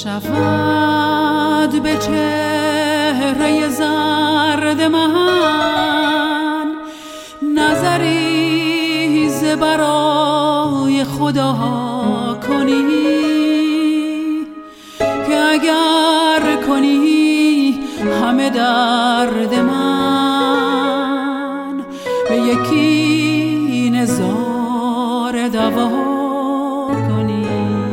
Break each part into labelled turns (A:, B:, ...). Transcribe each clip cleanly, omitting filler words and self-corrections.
A: شود به چهره زرد من نظری ز برای خدا کنی که اگر کنی همه درد من به یکی نظاره دوا کنی.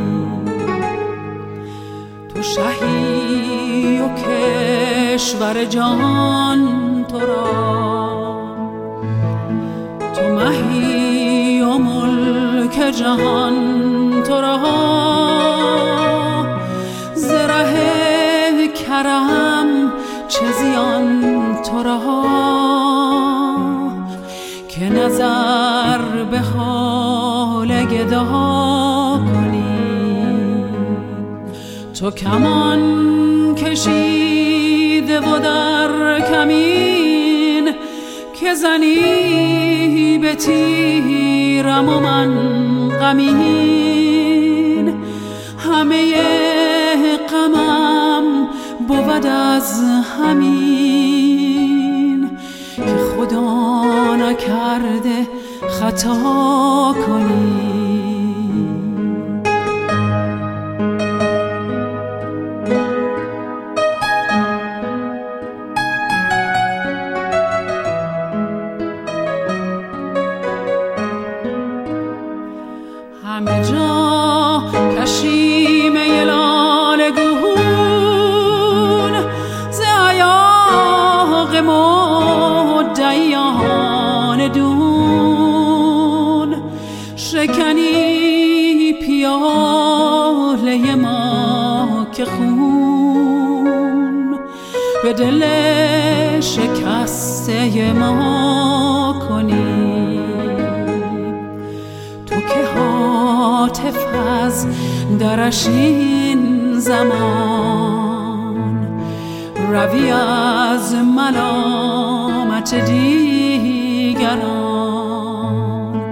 A: تو شهی و کشور جان تو را، تو مهی و ملک جهان تو را، ز ره کرم چه زیان تو را که نظر به حال گدا کنی. تو کمان کشیده و در کمین که زنی به تیرم و من غمین. همه غمم بود از همین که خدا نکرده خطا کنی. همه جا کشیمه لاله گون ز ایاغ مدعیان دون شکنی پیاله ما که خون به دل شکسته ما کنی. تو که هاتف از درش این زمان روی از ملامت دیگران،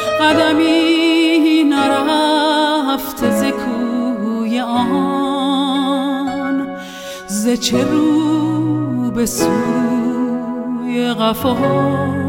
A: قدمی نرفته ز کوی آن، ز چه رو به سوی قفا